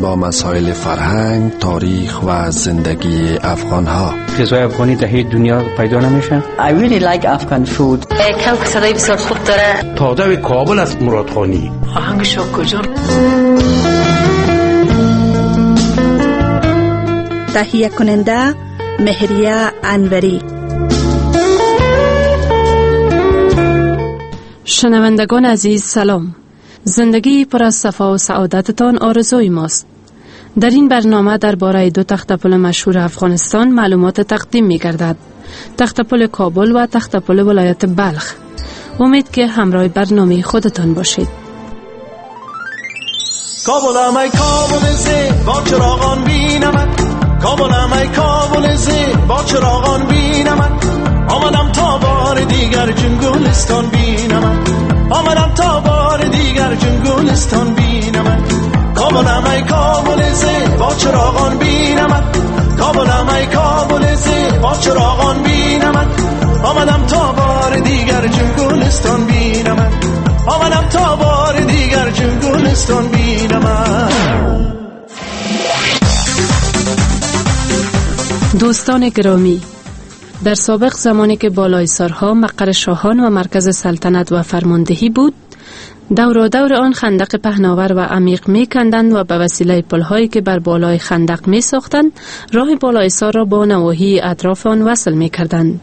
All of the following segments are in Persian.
کردن با مسائل فرهنگ، تاریخ و زندگی افغان‌ها. غذای افغانی در هیچ دنیا پیدا نمیشه. I really like Afghan food. کلک صدای بسیار خوب داره. تادوی کابل است مرادخانی. آهنگش کجا؟ تهیه کننده مهریه انوری. شنوندگان عزیز سلام. زندگی پر از صفا و سعادتتان آرزوی ماست. در این برنامه درباره دو تختپل مشهور افغانستان معلومات تقدیم می گردد. تختپل کابل و تختپل ولایت بلخ. امید که همراه برنامه خودتان باشید. کابلم ای کابل زی با چراغان بینمت، کابلم ای کابل زی با چراغان بینمت، آمدم تا بار دیگر جنگلستان بینمت، آمدم تا بار دیگر جنگلستان بینمت، کابلم ای کابل زی با چراغان بینمت، کابلم ای کابل زی با چراغان بینمت، آمدم تا بار دیگر جنگلستان بینمت، آمدم تا بار دیگر جنگلستان بینمت. دوستان گرامی، در سابق زمانی که بالایسارها مقر شاهان و مرکز سلطنت و فرماندهی بود، دور دور آن خندق پهناور و عمیق می کندند و به وسیله پلهایی که بر بالای خندق می ساختند راه بالایسار را با نواحی اطراف آن وصل می کردند.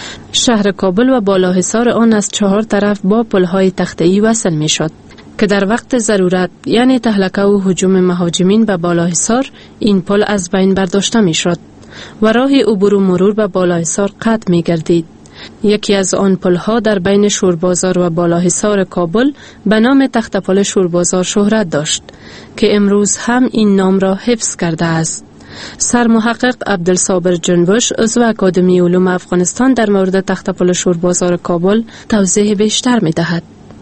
شهر کابل و بالاحصار آن از 4 طرف با پلهای تخته‌ای وصل می شد که در وقت ضرورت یعنی تهلکه و هجوم مهاجمین به بالاحصار این پل از بین برداشته می شد و راه عبور و مرور به بالاحصار قطع می گردید. یکی از آن پلها در بین شوربازار و بالاحصار کابل به نام تختپل شوربازار شهرت داشت که امروز هم این نام را حفظ کرده است. سرمحقق عبدالصابر جنبش عضو اکادمی علوم افغانستان در مورد تختپل شوربازار کابل توضیح بیشتر می دهد.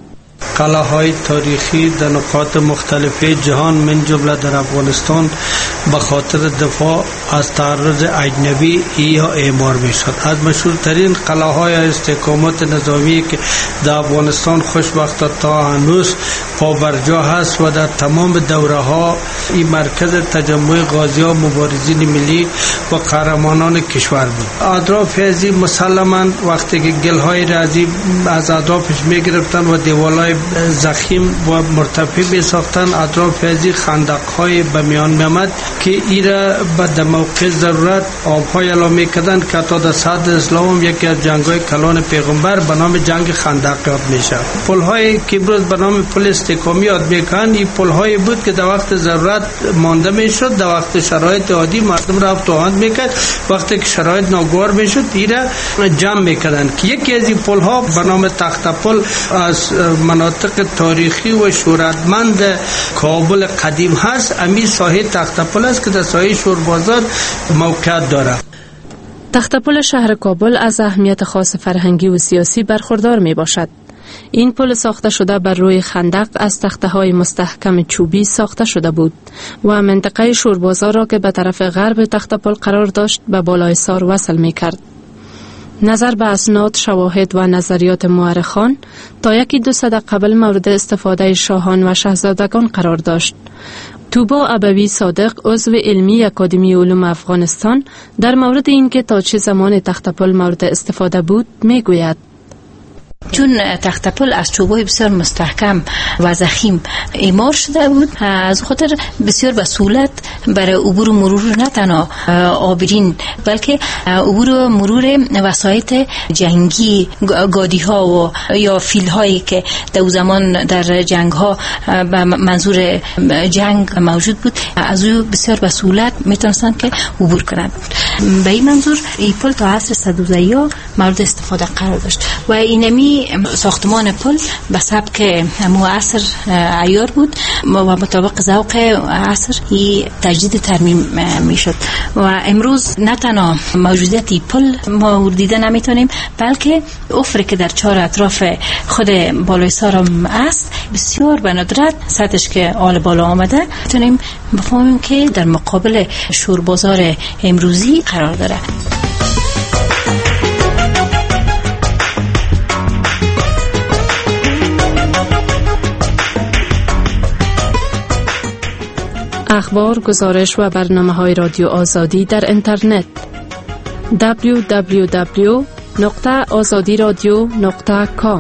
قلعه‌های تاریخی در نقاط مختلف جهان من جمله در افغانستان به خاطر دفاع از تعرض اجنبی یا اعمار میشد. از مشهورترین قلعه‌های استحکامات نظامی که در افغانستان خوشبختانه تا هنوز پابرجا هست و در تمام دوره‌ها این مرکز تجمع غازیان مبارزین ملی و قهرمانان کشور بود. اطراف از این مسلماً وقتی که گل‌های رازی از اطرافش می‌گرفتن و دیوارهای زخیم و مرتفع می ساختن، اطراف از این خندق‌های به میان می‌آمد که ایرا به موقع ضرورت آب‌های اعلام می‌کردند که تا در صدر اسلام یکی از جنگ‌های کلان پیغمبر به نام جنگ خندق یاد میشه. پل‌هایی که امروز به نام پل استحکامی یاد می‌کنند این پل‌هایی بود که در وقت ضرورت مانده میشد، در وقت شرایط عادی مردم را توهان می‌کرد، وقتی که شرایط ناگوار میشد ایرا جمع می‌کردند که یکی از این پل‌ها به نام تختپل از مناطق تاریخی و شهرتمند کابل قدیم هست. امی ساحه تختپل است که در ساحه شوربازار موقعیت دارد. تختپل شهر کابل از اهمیت خاص فرهنگی و سیاسی برخوردار می باشد. این پل ساخته شده بر روی خندق از تخته‌های مستحکم چوبی ساخته شده بود و منطقه شوربازار را که به طرف غرب تختپل قرار داشت به بالایسار وصل می کرد. نظر به اسناد، شواهد و نظریات مورخان تا 1-2 صده قبل مورد استفاده شاهان و شاهزادگان قرار داشت. توبا ابوی صادق عضو علمی اکادمی علوم افغانستان در مورد اینکه تا چه زمان تختپل مورد استفاده بود میگوید: چون تختپل از چوبای بسیار مستحکم و ضخیم اعمار شده بود، از خاطر بسیار به سهولت برای عبور و مرور نه تنها آبرین بلکه عبور و مرور وسایط جنگی، گادی ها و یا فیل هایی که در زمان در جنگ ها به منظور جنگ موجود بود، از او بسیار به سهولت میتونستند که عبور کنند. به این منظور این پل تا عصر صدوزایی مورد استفاده قرار داشت و اینمی ساختمان پل به سبک همو عصر عیار بود و مطابق ذوق عصر تجدید ترمیم می شد و امروز نه تنها موجودیت پل ما دیده نمیتونیم بلکه افری که در 4 اطراف خود بالایسار هم است بسیار به ندرت سطحش که آل بالا آمده میتونیم بفهمیم که در مقابل شوربازار امروزی قرار داره. اخبار، گزارش و برنامه‌های رادیو آزادی در اینترنت www.azadiradio.com.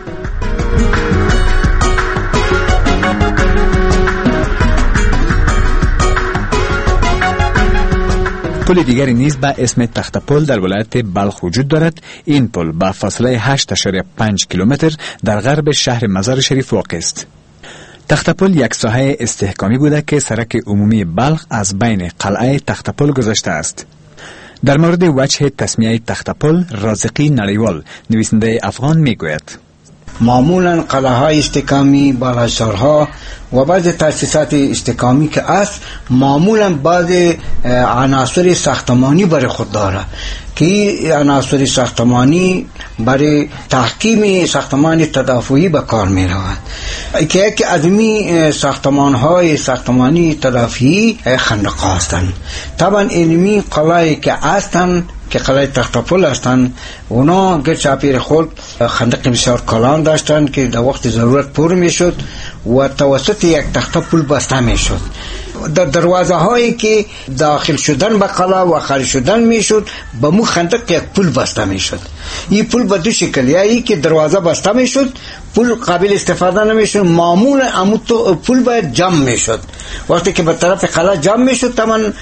پل دیگری نیز به اسم تختپل در ولایت بلخ وجود دارد. این پل با فاصله 8.5 کیلومتر در غرب شهر مزار شریف واقع است. تختپل یک ساحه استحکامی بوده که سرک عمومی بلخ از بین قلعه تختپل گذشته است. در مورد وجه تسمیه تختپل، رازقی نریوال نویسنده افغان میگوید: معمولا قلعه های استحکامی، بالاسارها و بعض تاسیسات استحکامی که است معمولا بعض عناصر ساختمانی برای خود داره که عناصر ساختمانی برای تحکیم ساختمان تدافعی به کار می رود که یک ادمی ساختمانی تدافعی خندق هستند. طبعا علمی قلعه که هستند که قلعه تختپل هستند، اونا گرچاپیر خود خندق بسیار کلان داشتند که در وقت ضرورت پر می شد و توسط یک تختپل بسته می شد. در دروازه هایی که داخل شدن به قلعه و خارج شدن می شد به مو خندق یک پل بسته می شد. این پل به دو شکل، یعنی که دروازه بسته می شد، پل قابل استفاده نمی شد، معمولا امو پل باید جمع می شد. وقتی که به طرف قلعه جمع می شد تمام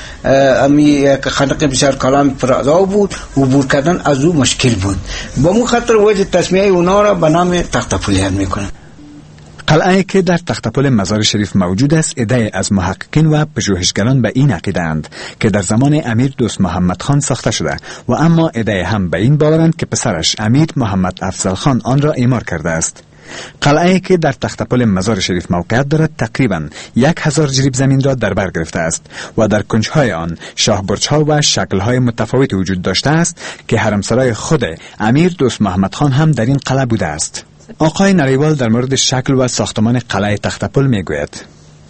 خندق بسیار کلان پرازا بود، عبور کردن از او مشکل بود. با مو خاطر وجه تسمیه اونا را به نام تختپلیان می کنند. قلعه که در تختپل مزار شریف موجود است، عده از محققین و پژوهشگران به این عقیده اند که در زمان امیر دوست محمد خان ساخته شده و اما عده هم به این باورند که پسرش امیر محمد افضل خان آن را اعمار کرده است. قلعه که در تختپل مزار شریف موقعیت دارد تقریباً 1000 جریب زمین را در بر گرفته است و در کنجهای آن شاهبرج‌ها و شکل‌های متفاوتی وجود داشته است که حرمسرای خود امیر دوست محمد خان هم در این قلعه بوده است. آقای نریوال در مورد شکل و ساختمان قلعه تختپل میگوید: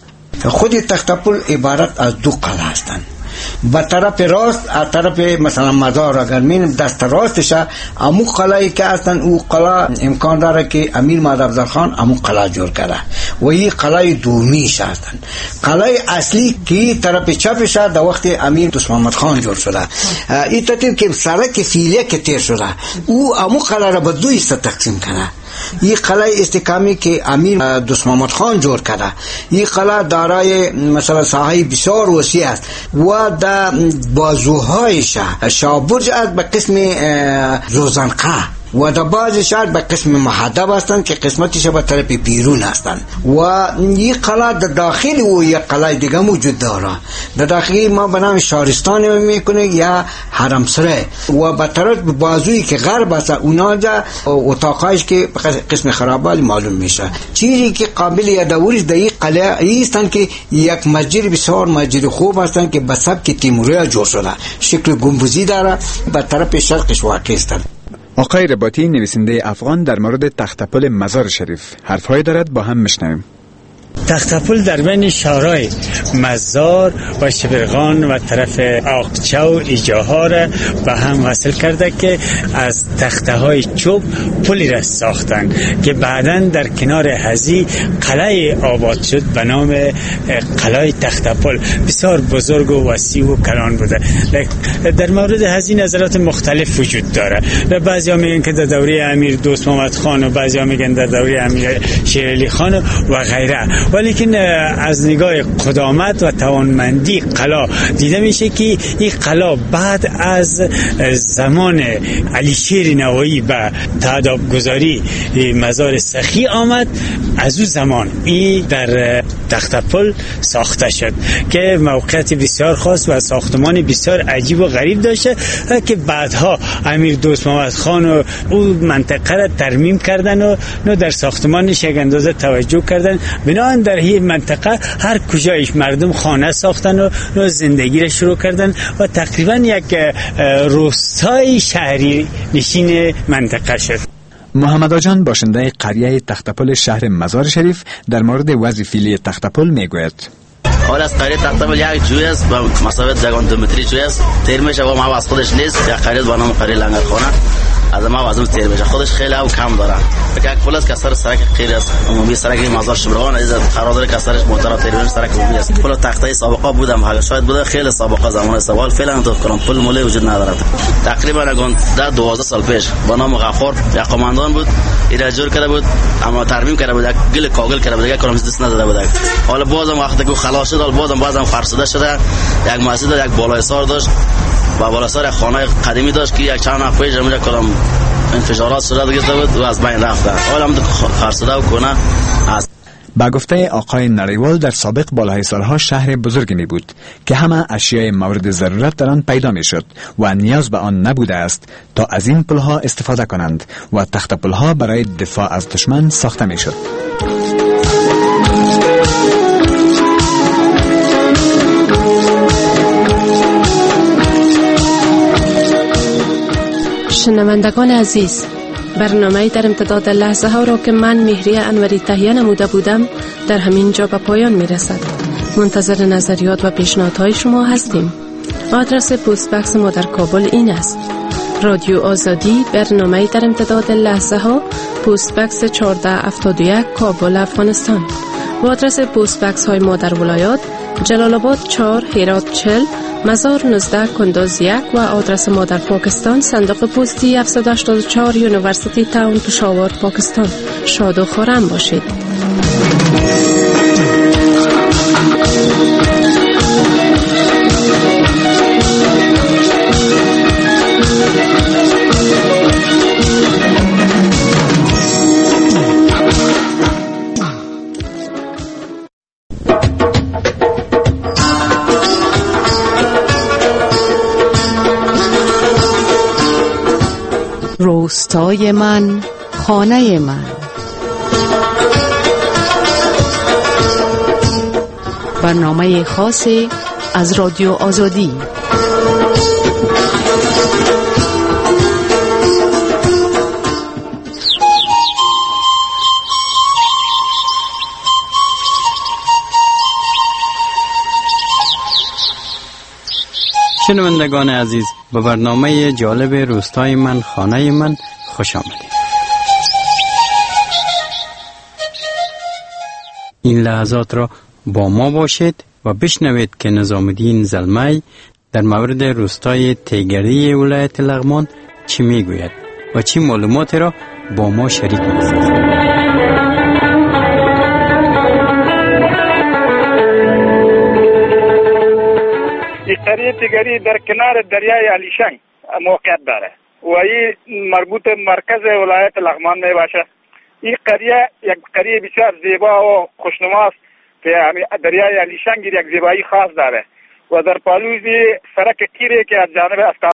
خود تختپل عبارت از دو قلعه هستند. به طرف راست، از طرف مثلا مزار اگر مین دست راستش امو قلعه که هستن، او قلعه امکان داره که امیر محمد افضل خان امو قلعه جور کرده و این قلعه دومیش هستن. قلعه اصلی که طرف چپش در وقت امیر دوست محمد خان جور شده. این ترتیب که سرک فیلیه که تیر شده، او امو قلعه را به دو حصه تقسیم کرده. این قلعه استحکامی که امیر دوست محمد خان جور کرده، این قلعه دارای مثلا ساحه بسیار وسیع است و در بازوهایش شاهبرج است به قسم زوزنقه و در بعض شهر به قسم محدب هستند که قسمتش به طرف بیرون هستند و این قلعه در داخل و یک قلعه دیگه موجود داره. در داخلی ما به نام شهرستان میکنه یا حرمسرای و به طرف بازویی که غرب هست اونا جا اتاقایش که قسم خرابات معلوم میشه. چیزی که قابل یادآوری در این قلعه هستند که یک مسجد بسیار مسجد خوب هستند که به سبک تیموری جور شده، شکل گنبدی داره، به طرف شرقش واقع هستند. آقای رباطی نویسنده افغان در مورد تختپل مزار شریف حرفهایی دارد، با هم میشنویم. تختپل در بین شهرهای مزار و شبرغان و طرف آقچه و ایجاها را به هم وصل کرده که از تخته های چوب پلی را ساختن که بعداً در کنار هزی قلعه آباد شد به نام قلعه تختپل. بسیار بزرگ و وسیع و کلان بوده. در مورد هزی نظرات مختلف وجود داره. بعضی ها میگن که در دوره امیر دوست محمد خان و بعضی ها میگن در دوره امیر شیرعلی خان و غیره، ولیکن از نگاه قدامت و توانمندی قلعه دیده میشه که این قلعه بعد از زمان علی شیر نوایی به تاداب گذاری مزار سخی آمد. از اون زمان این در تختپل ساخته شد که موقعیت بسیار خاص و ساختمان بسیار عجیب و غریب داشته که بعدها امیر دوست محمد خان و اون منطقه را ترمیم کردن و در ساختمانش یک اندازه توجه کردن. بنابراین در این منطقه هر کجایش مردم خانه ساختن و زندگی را شروع کردن و تقریبا یک روستای شهری نشین منطقه شد. محمد آجان باشنده قریه تختپل شهر مزار شریف در مورد وضع فعلی تختپل میگوید: حال از قریه تختپل یک جوی است با مسافت 2 متری جوی است. تیر میشه و ما از خودش نیست. یک قریه با نام قریه لنگرخانه از ما وازم تیر بشه. خودش خیلی او کم داره. فکر پلیس که سر سرک خیلی است عمومی سرک مزار شبرغان از قرار داره که سرش موتور تیر بشه سرک عمومی است. پل تخته سابقه بودم حالا شاید بوده خیلی سابقه زمان سوال فعلا تو کنم پل موله وجود نداره. تقریبا اگه 12 سال پیش با نام غفور یک قماندان بود ایراد جور کرده بود اما ترمیم کرده بود گل کاغل کرده بود کارم دست نداده بود. حالا بازم وقتی که خلاص شد بازم فرسوده شده. یک مسجد یک بالای سار داشت و بالای سار خانه قدیمی داشت که یک چند وقت پیش اونجا کلام انفجارات صورت گرفته بود و از بین رفته. حالا هم فرسوده و کنه است. با گفته آقای نریوال در سابق بالایسارها شهر بزرگی می بود که همه اشیاء مورد ضرورت در آن پیدا می شد و نیاز به آن نبوده است تا از این پلها استفاده کنند و تخت پلها برای دفاع از دشمن ساخته می شد. شنوندگان عزیز، برنامه در امتداد لحظه ها را که من مهریه انوری تهیه نموده بودم در همین جا به پایان می رسد. منتظر نظریات و پیشنهادهای شما هستیم. آدرس پست بکس ما در کابل این است: رادیو آزادی، برنامه در امتداد لحظه ها، پست بکس 1471 کابل افغانستان. و آدرس پست بکس های ما در ولایات: جلال آباد 4، هرات 40، مزار 19، کندوز 1 و آدرس ما در پاکستان: صندوق پستی 784 یونیورسیتی تاون، پشاور، پاکستان. شاد و خرم باشید. روستای من، خانه من. برنامه خاصی از رادیو آزادی. شنوندگان عزیز، به برنامه جالب روستای من، خانه من خوش آمدید. این لحظات را با ما باشید و بشنوید که نظام الدین زلمی در مورد روستای تیگری ولایت لغمان چی میگوید و چی معلوماتی را با ما شریک می‌سازد. قریه تیگری در کنار دریای علیشنگ موقعیت داره و این مربوط مرکز ولایت لغمان می باشه. این قریه یک قریه بسیار زیبا و خوشنما است که دریای علیشنگ یک زیبایی خاص داره و در پالوزی سرک کیره که از جانب